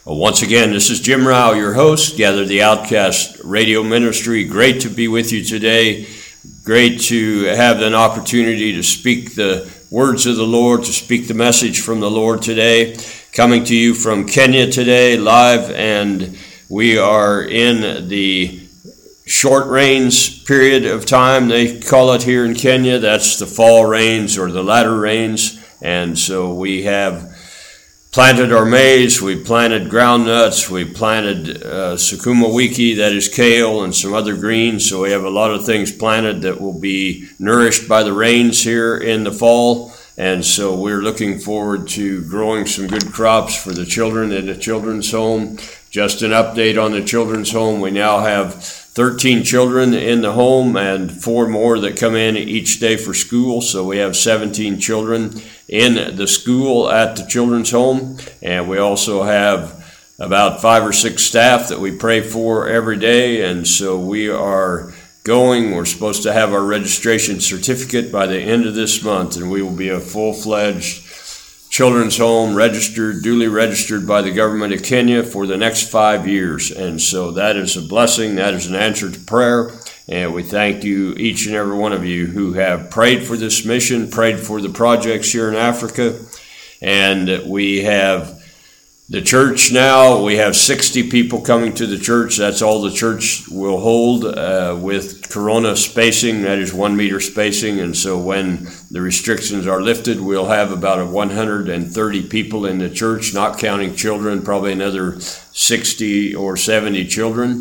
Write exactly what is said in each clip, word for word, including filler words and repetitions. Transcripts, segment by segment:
Well, once again, this is Jim Rao, your host, Gather the Outcast Radio Ministry. Great to be with you today. Great to have an opportunity to speak the words of the Lord, to speak the message from the Lord today. Coming to you from Kenya today, live, and we are in the short rains period of time, they call it here in Kenya. That's the fall rains or the latter rains. And so we have planted our maize, we planted groundnuts, we planted uh, sukuma wiki, that is kale, and some other greens. So we have a lot of things planted that will be nourished by the rains here in the fall. And so we're looking forward to growing some good crops for the children in the children's home. Just an update on the children's home. We now have thirteen children in the home and four more that come in each day for school. So we have seventeen children in the school at the children's home. And we also have about five or six staff that we pray for every day. And so we are going. We're supposed to have our registration certificate by the end of this month, and we will be a full-fledged children's home, registered, duly registered by the government of Kenya for the next five years. And so that is a blessing. That is an answer to prayer. And we thank you, each and every one of you who have prayed for this mission, prayed for the projects here in Africa. And we have the church now. We have sixty people coming to the church. That's all the church will hold uh, with corona spacing. That is one meter spacing. And so when the restrictions are lifted, we'll have about one hundred thirty people in the church, not counting children, probably another sixty or seventy children.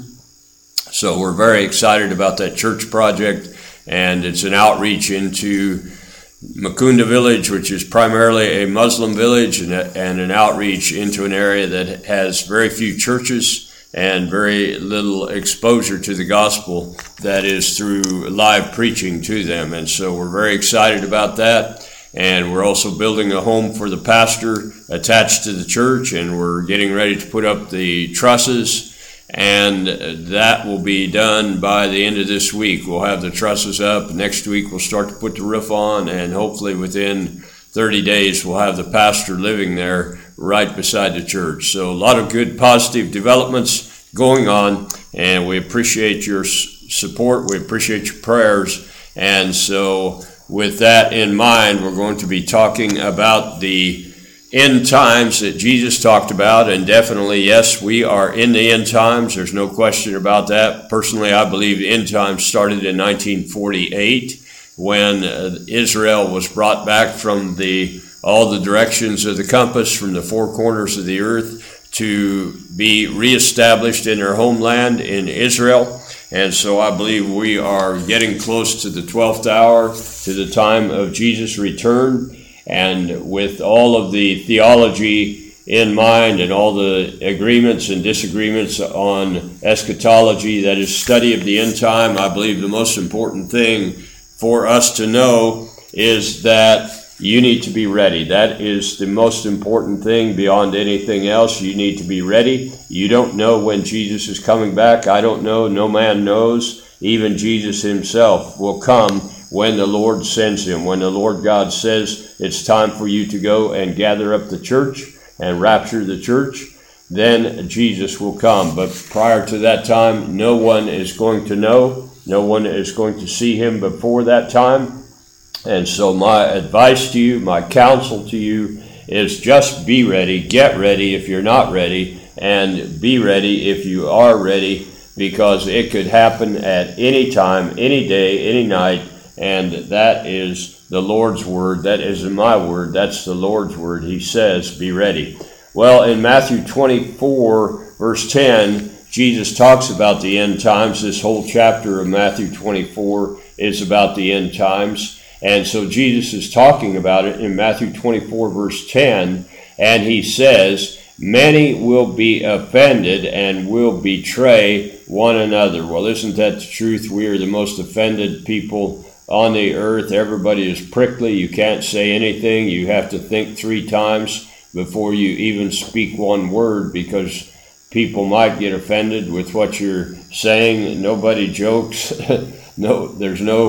So we're very excited about that church project. And it's an outreach into Mukunda village, which is primarily a Muslim village, and, a, and an outreach into an area that has very few churches and very little exposure to the gospel, that is through live preaching to them. And so we're very excited about that. And we're also building a home for the pastor attached to the church, and we're getting ready to put up the trusses. And that will be done by the end of this week. We'll have the trusses up. Next week we'll start to put the roof on, and hopefully within thirty days we'll have the pastor living there right beside the church. So a lot of good positive developments going on, and we appreciate your support. We appreciate your prayers. And so with that in mind, we're going to be talking about the end times that Jesus talked about. And definitely, yes, we are in the end times. There's no question about that. Personally, I believe the end times started in nineteen forty-eight when uh, Israel was brought back from the all the directions of the compass, from the four corners of the earth, to be reestablished in their homeland in Israel. And so I believe we are getting close to the twelfth hour, to the time of Jesus' return. And with all of the theology in mind and all the agreements and disagreements on eschatology, that is study of the end time, I believe the most important thing for us to know is that you need to be ready. That is the most important thing beyond anything else. You need to be ready. You don't know when Jesus is coming back. I don't know. No man knows. Even Jesus himself will come when the Lord sends him. When the Lord God says it's time for you to go and gather up the church and rapture the church, then Jesus will come. But prior to that time, no one is going to know. No one is going to see him before that time. And so my advice to you, my counsel to you, is just be ready. Get ready if you're not ready, and be ready if you are ready, because it could happen at any time, any day, any night. And that is the Lord's word. That isn't my word. That's the Lord's word. He says, be ready. Well, in Matthew twenty-four, verse ten, Jesus talks about the end times. This whole chapter of Matthew twenty-four is about the end times. And so Jesus is talking about it in Matthew twenty-four, verse ten. And he says, many will be offended and will betray one another. Well, isn't that the truth? We are the most offended people on the earth. Everybody is prickly. You can't say anything. You have to think three times before you even speak one word, because people might get offended with what you're saying. Nobody jokes. No, there's no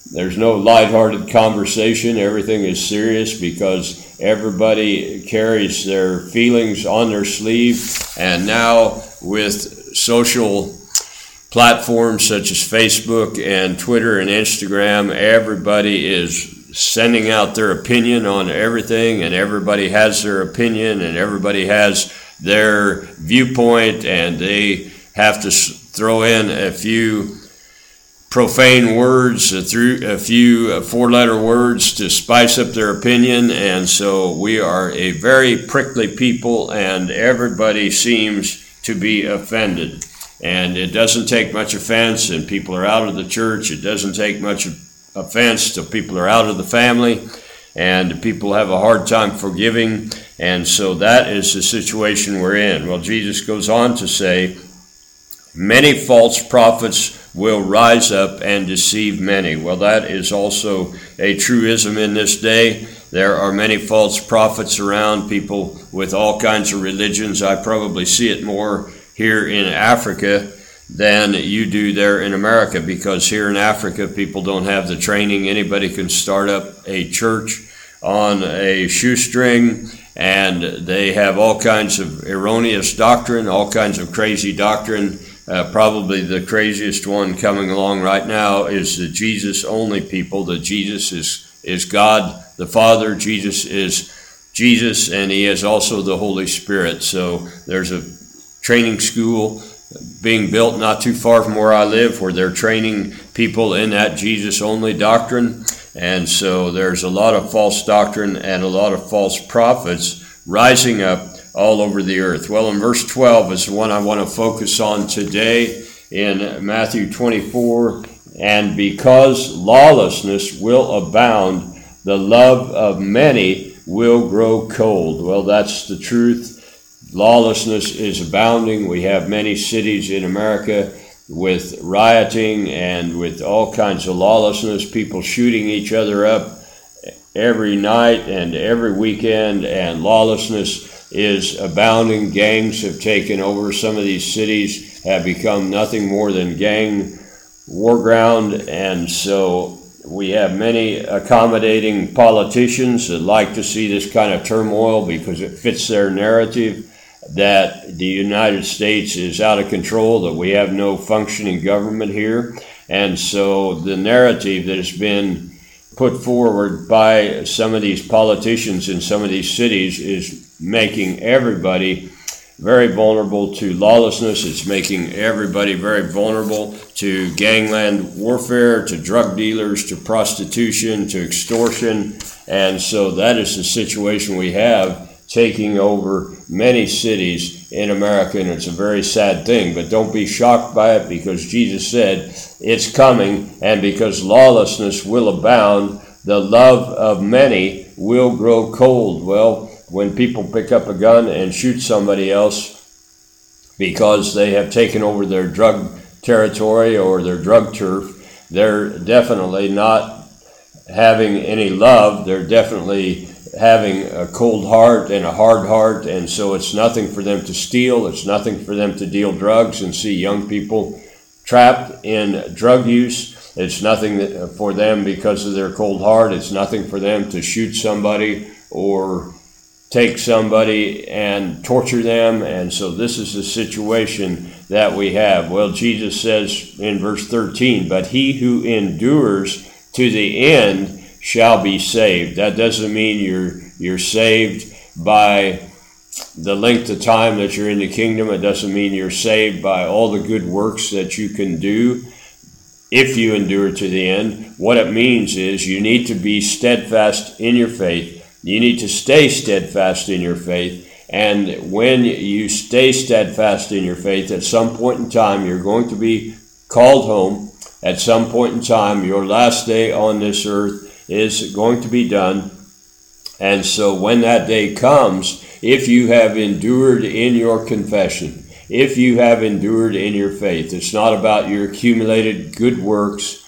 there's no lighthearted conversation. Everything is serious because everybody carries their feelings on their sleeve. And now with social platforms such as Facebook and Twitter and Instagram, everybody is sending out their opinion on everything, and everybody has their opinion, and everybody has their viewpoint, and they have to throw in a few profane words, a, through, a few four-letter words to spice up their opinion. And so we are a very prickly people, and everybody seems to be offended. And it doesn't take much offense, and people are out of the church. It doesn't take much offense till people are out of the family, and people have a hard time forgiving. And so that is the situation we're in. Well, Jesus goes on to say, many false prophets will rise up and deceive many. Well, that is also a truism in this day. There are many false prophets around, people with all kinds of religions. I probably see it more here in Africa than you do there in America, because here in Africa people don't have the training. Anybody can start up a church on a shoestring, and they have all kinds of erroneous doctrine, all kinds of crazy doctrine. Uh, probably the craziest one coming along right now is the Jesus only people, that Jesus is, is God the Father, Jesus is Jesus, and he is also the Holy Spirit. So there's a training school being built not too far from where I live, where they're training people in that Jesus only doctrine. And so there's a lot of false doctrine and a lot of false prophets rising up all over the earth. Well, in verse twelve is the one I want to focus on today in Matthew twenty-four. And because lawlessness will abound, the love of many will grow cold. Well, that's the truth. Lawlessness is abounding. We have many cities in America with rioting and with all kinds of lawlessness, people shooting each other up every night and every weekend, and lawlessness is abounding. Gangs have taken over. Some of these cities have become nothing more than gang war ground, and so we have many accommodating politicians that like to see this kind of turmoil because it fits their narrative that the United States is out of control, that we have no functioning government here. And so the narrative that has been put forward by some of these politicians in some of these cities is making everybody very vulnerable to lawlessness. It's making everybody very vulnerable to gangland warfare, to drug dealers, to prostitution, to extortion. And so that is the situation we have taking over many cities in America, and it's a very sad thing. But don't be shocked by it, because Jesus said it's coming, and because lawlessness will abound, the love of many will grow cold. Well, when people pick up a gun and shoot somebody else because they have taken over their drug territory or their drug turf, they're definitely not having any love. They're definitely having a cold heart and a hard heart, and so it's nothing for them to steal. It's nothing for them to deal drugs and see young people trapped in drug use. It's nothing for them because of their cold heart. It's nothing for them to shoot somebody or take somebody and torture them. And so this is the situation that we have. Well, Jesus says in verse thirteen, but he who endures to the end shall be saved. That doesn't mean you're you're saved by the length of time that you're in the kingdom. It doesn't mean you're saved by all the good works that you can do if you endure to the end. What it means is you need to be steadfast in your faith. You need to stay steadfast in your faith. And when you stay steadfast in your faith, at some point in time, you're going to be called home. At some point in time, your last day on this earth is going to be done. And so when that day comes, if you have endured in your confession, if you have endured in your faith, it's not about your accumulated good works.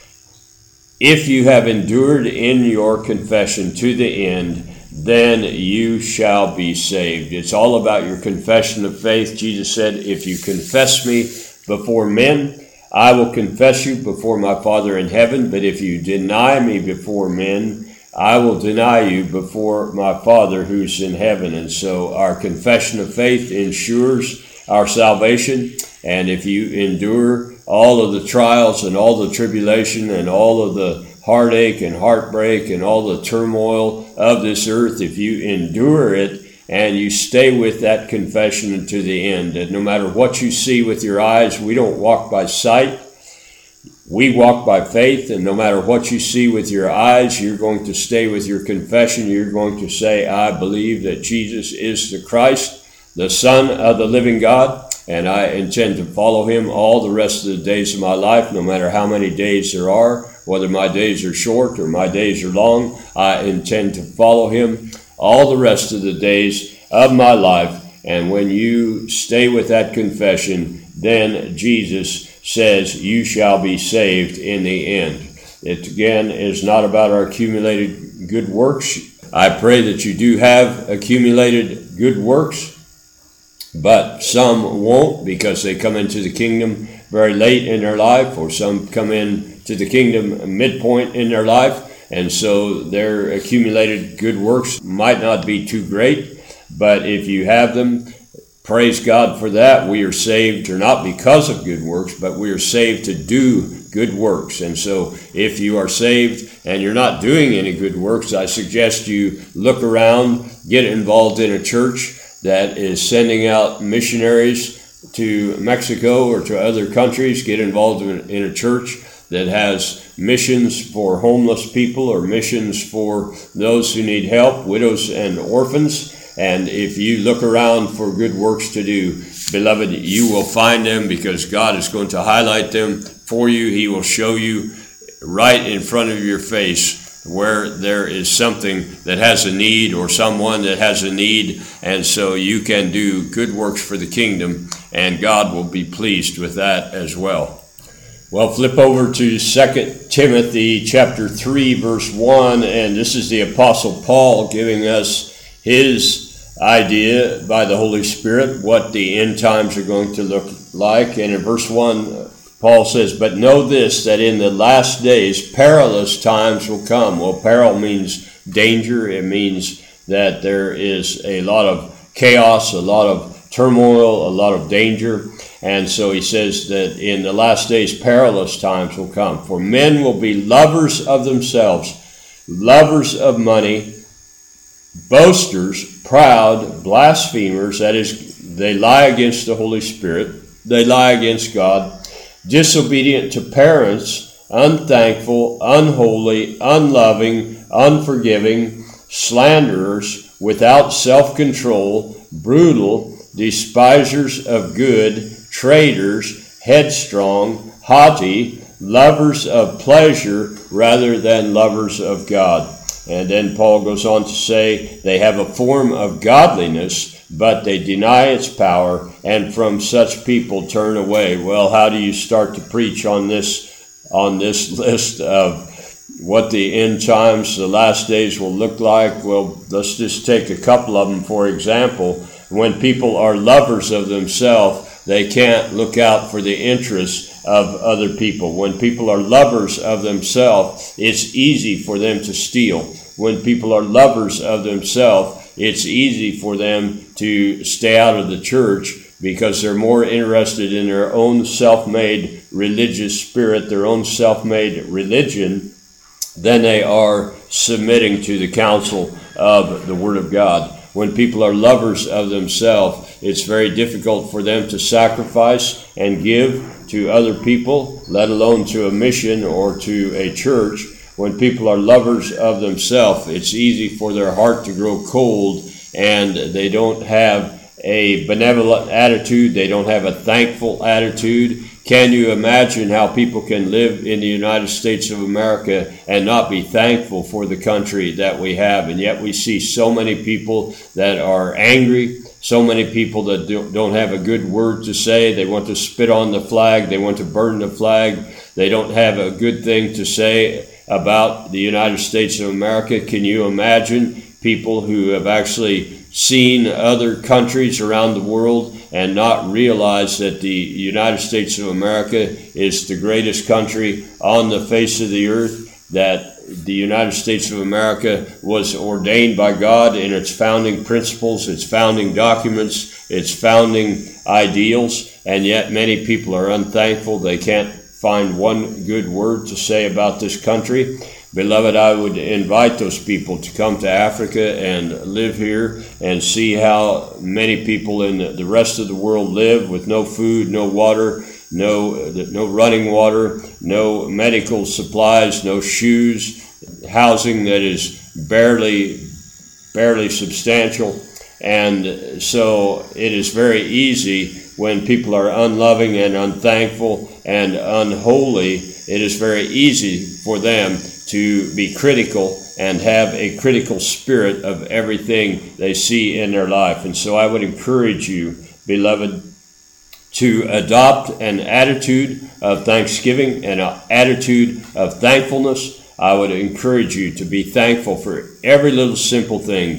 If you have endured in your confession to the end, then you shall be saved. It's all about your confession of faith. Jesus said, if you confess me before men, I will confess you before my Father in heaven, but if you deny me before men, I will deny you before my Father who's in heaven. And so our confession of faith ensures our salvation. And if you endure all of the trials and all the tribulation and all of the heartache and heartbreak and all the turmoil of this earth, if you endure it and you stay with that confession to the end, and no matter what you see with your eyes, we don't walk by sight, we walk by faith, and no matter what you see with your eyes, you're going to stay with your confession. You're going to say, I believe that Jesus is the Christ, the Son of the living God, and I intend to follow him all the rest of the days of my life, no matter how many days there are, whether my days are short or my days are long. I intend to follow him all the rest of the days of my life. And when you stay with that confession, then Jesus says you shall be saved in the end. It again is not about our accumulated good works. I pray that you do have accumulated good works, but some won't because they come into the kingdom very late in their life, or some come in to the kingdom midpoint in their life, and so their accumulated good works might not be too great. But if you have them, praise God for that. We are saved, or not because of good works, but we are saved to do good works. And so if you are saved and you're not doing any good works, I suggest you look around, get involved in a church that is sending out missionaries to Mexico or to other countries. Get involved in, in a church that has missions for homeless people or missions for those who need help, widows and orphans. And if you look around for good works to do, beloved, you will find them, because God is going to highlight them for you. He will show you right in front of your face where there is something that has a need, or someone that has a need, and so you can do good works for the kingdom, and God will be pleased with that as well. Well, flip over to Second Timothy chapter three, verse one, and this is the Apostle Paul giving us his idea by the Holy Spirit what the end times are going to look like. And in verse one, Paul says, but know this, that in the last days perilous times will come. Well, peril means danger. It means that there is a lot of chaos, a lot of turmoil, a lot of danger. And so he says that in the last days perilous times will come. For men will be lovers of themselves, lovers of money, boasters, proud, blasphemers, that is, they lie against the Holy Spirit, they lie against God, disobedient to parents, unthankful, unholy, unloving, unforgiving, slanderers, without self-control, brutal, despisers of good, traitors, headstrong, haughty, lovers of pleasure rather than lovers of God. And then Paul goes on to say they have a form of godliness, but they deny its power, and from such people turn away. Well, how do you start to preach on this on this list of what the end times, the last days will look like? Well, let's just take a couple of them. For example, when people are lovers of themselves, they can't look out for the interests of other people. When people are lovers of themselves, it's easy for them to steal. When people are lovers of themselves, it's easy for them to stay out of the church, because they're more interested in their own self-made religious spirit, their own self-made religion, than they are submitting to the counsel of the Word of God. When people are lovers of themselves, it's very difficult for them to sacrifice and give to other people, let alone to a mission or to a church. When people are lovers of themselves, it's easy for their heart to grow cold, and they don't have a benevolent attitude. They don't have a thankful attitude. Can you imagine how people can live in the United States of America and not be thankful for the country that we have? And yet we see so many people that are angry, so many people that don't have a good word to say. They want to spit on the flag. They want to burn the flag. They don't have a good thing to say about the United States of America. Can you imagine people who have actually seen other countries around the world and not realized that the United States of America is the greatest country on the face of the earth, that the United States of America was ordained by God in its founding principles, its founding documents, its founding ideals, and yet many people are unthankful. They can't find one good word to say about this country. Beloved, I would invite those people to come to Africa and live here and see how many people in the rest of the world live with no food, no water, no no running water, no medical supplies, no shoes, housing that is barely barely substantial. And so it is very easy when people are unloving and unthankful and unholy, it is very easy for them to be critical and have a critical spirit of everything they see in their life. And so I would encourage you, beloved, to adopt an attitude of thanksgiving and an attitude of thankfulness. I would encourage you to be thankful for every little simple thing.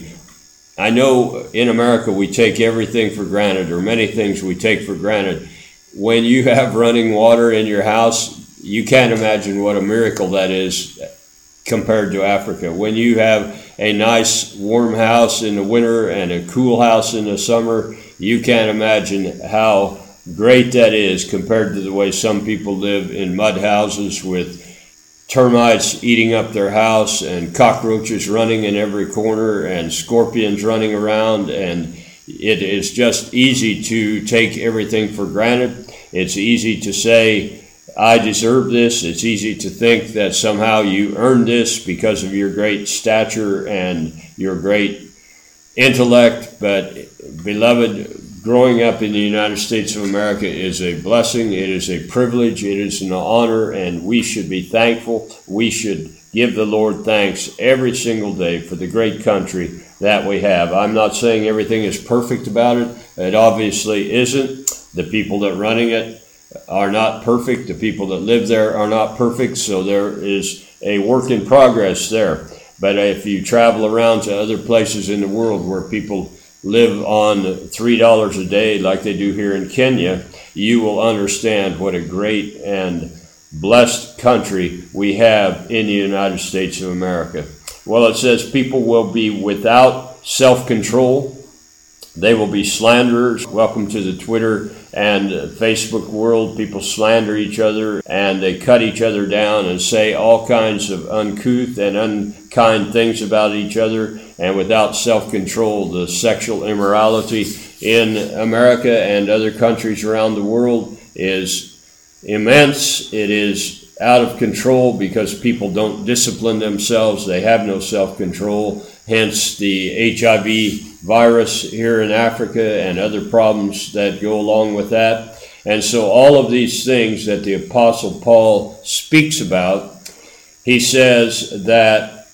I know in America we take everything for granted, or many things we take for granted. When you have running water in your house, you can't imagine what a miracle that is compared to Africa. When you have a nice warm house in the winter and a cool house in the summer, you can't imagine how great that is compared to the way some people live in mud houses with termites eating up their house and cockroaches running in every corner and scorpions running around. And it is just easy to take everything for granted. It's easy to say, I deserve this. It's easy to think that somehow you earned this because of your great stature and your great intellect. But beloved, growing up in the United States of America is a blessing. It is a privilege. It is an honor, and we should be thankful. We should give the Lord thanks every single day for the great country that we have. I'm not saying everything is perfect about it. It obviously isn't. The people that are running it are not perfect. The people that live there are not perfect. So there is a work in progress there. But if you travel around to other places in the world where people live on three dollars a day like they do here in Kenya, you will understand what a great and blessed country we have in the United States of America. Well, it says people will be without self-control. They will be slanderers. Welcome to the Twitter and Facebook world. People slander each other and they cut each other down and say all kinds of uncouth and unkind things about each other. And without self-control, the sexual immorality in America and other countries around the world is immense. It is out of control because people don't discipline themselves. They have no self-control. Hence the H I V virus here in Africa and other problems that go along with that. And so all of these things that the Apostle Paul speaks about, he says that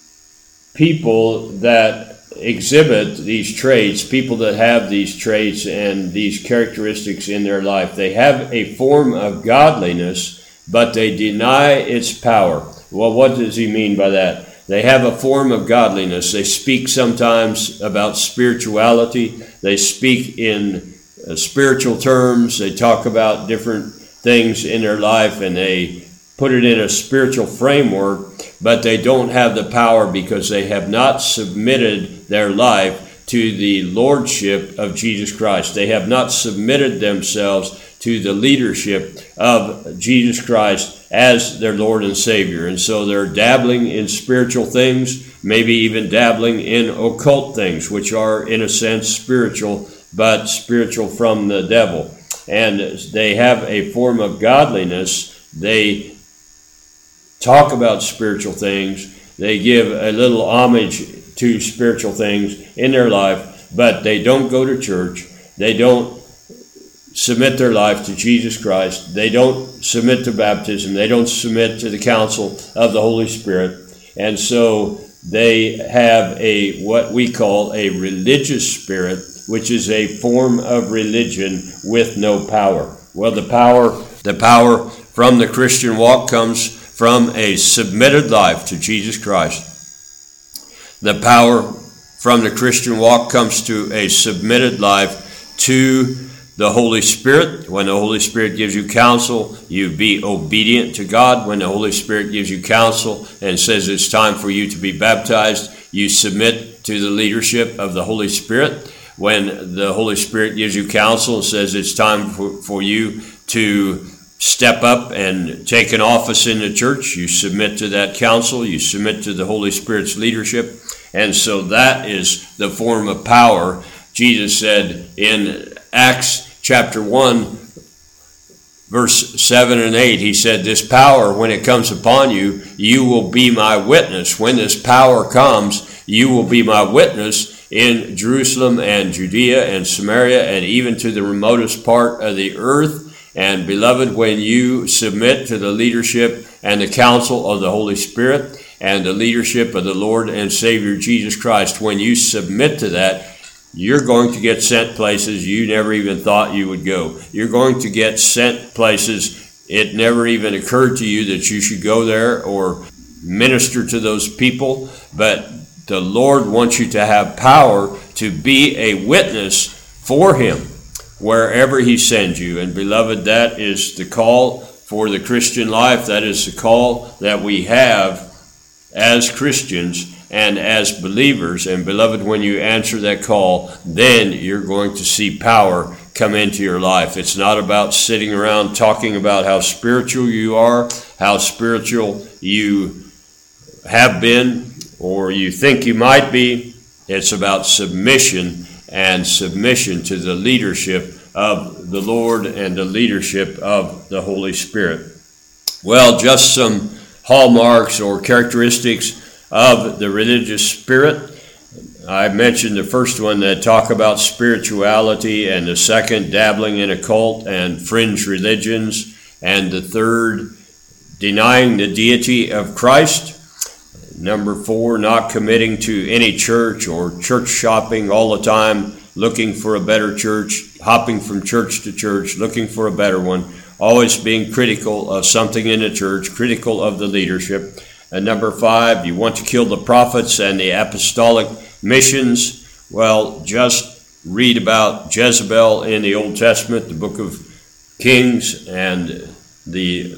people that exhibit these traits, people that have these traits and these characteristics in their life, they have a form of godliness, but they deny its power. Well, what does he mean by that? They have a form of godliness. They speak sometimes about spirituality. They speak in uh, spiritual terms. They talk about different things in their life and they put it in a spiritual framework, but they don't have the power because they have not submitted their life to the lordship of Jesus Christ. They have not submitted themselves to the leadership of Jesus Christ as their Lord and Savior. And so they're dabbling in spiritual things, maybe even dabbling in occult things, which are in a sense spiritual, but spiritual from the devil. And they have a form of godliness. They talk about spiritual things. They give a little homage to spiritual things in their life, but they don't go to church. They don't submit their life to Jesus Christ. They don't submit to baptism. They don't submit to the counsel of the Holy Spirit. And so they have a what we call a religious spirit, which is a form of religion with no power. Well, the power, the power from the Christian walk comes from a submitted life to Jesus Christ. The power from the Christian walk comes to a submitted life to the Holy Spirit. When the Holy Spirit gives you counsel, you be obedient to God. When the Holy Spirit gives you counsel and says it's time for you to be baptized, you submit to the leadership of the Holy Spirit. When the Holy Spirit gives you counsel and says it's time for, for you to step up and take an office in the church, you submit to that counsel, you submit to the Holy Spirit's leadership. And so that is the form of power. Jesus said in Acts chapter one, verse seven and eight, he said, this power, when it comes upon you, you will be my witness. When this power comes, you will be my witness in Jerusalem and Judea and Samaria and even to the remotest part of the earth. And beloved, when you submit to the leadership and the counsel of the Holy Spirit and the leadership of the Lord and Savior Jesus Christ, when you submit to that, you're going to get sent places you never even thought you would go. You're going to get sent places it never even occurred to you that you should go there or minister to those people. But the Lord wants you to have power to be a witness for Him wherever He sends you. And beloved, that is the call for the Christian life. That is the call that we have as Christians and as believers. And beloved, when you answer that call, then you're going to see power come into your life. It's not about sitting around talking about how spiritual you are, how spiritual you have been, or you think you might be. It's about submission and submission to the leadership of the Lord and the leadership of the Holy Spirit. Well, just some hallmarks or characteristics of the religious spirit. I mentioned the first one that talk about spirituality, and the second dabbling in occult and fringe religions, and the third denying the deity of Christ. Number four, not committing to any church or church shopping all the time, looking for a better church, hopping from church to church, looking for a better one, always being critical of something in the church, critical of the leadership. And number five, you want to kill the prophets and the apostolic missions. Well, just read about Jezebel in the Old Testament, the book of Kings, and the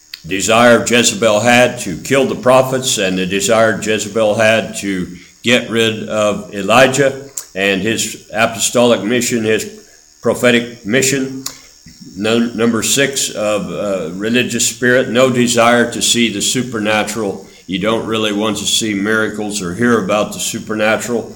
desire Jezebel had to kill the prophets, and the desire Jezebel had to get rid of Elijah and his apostolic mission, his prophetic mission. No, number six of uh, religious spirit, no desire to see the supernatural. You don't really want to see miracles or hear about the supernatural.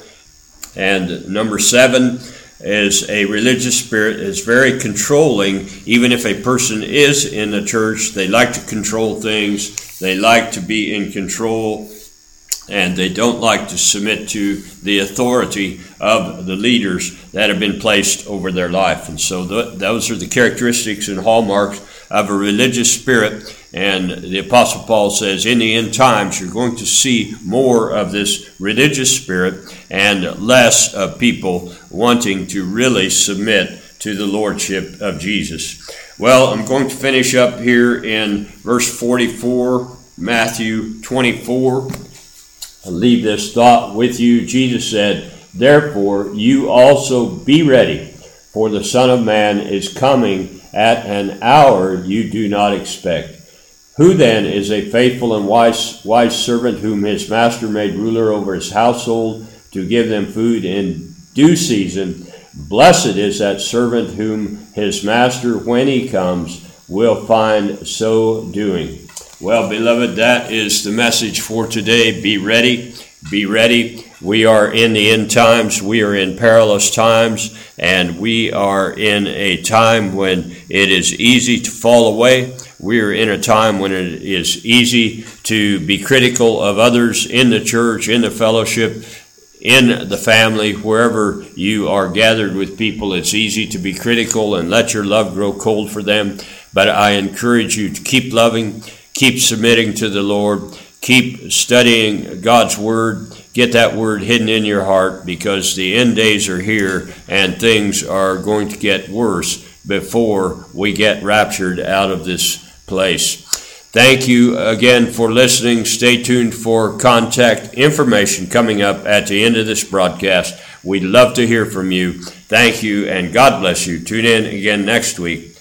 And number seven is a religious spirit is very controlling. Even if a person is in the church, they like to control things. They like to be in control, and they don't like to submit to the authority of the leaders that have been placed over their life. And so th- those are the characteristics and hallmarks of a religious spirit. And the Apostle Paul says, in the end times, you're going to see more of this religious spirit and less of people wanting to really submit to the lordship of Jesus. Well, I'm going to finish up here in verse forty-four, Matthew twenty-four. I'll leave this thought with you. Jesus said, therefore, you also be ready, for the Son of Man is coming at an hour you do not expect. Who then is a faithful and wise, wise servant whom his master made ruler over his household to give them food in due season? Blessed is that servant whom his master, when he comes, will find so doing. Well, beloved, that is the message for today. Be ready. Be ready. We are in the end times. We are in perilous times, and we are in a time when it is easy to fall away. We are in a time when it is easy to be critical of others in the church, in the fellowship, in the family, wherever you are gathered with people. It's easy to be critical and let your love grow cold for them. But I encourage you to keep loving, keep submitting to the Lord, keep studying God's Word. Get that Word hidden in your heart, because the end days are here and things are going to get worse before we get raptured out of this place. Thank you again for listening. Stay tuned for contact information coming up at the end of this broadcast. We'd love to hear from you. Thank you, and God bless you. Tune in again next week.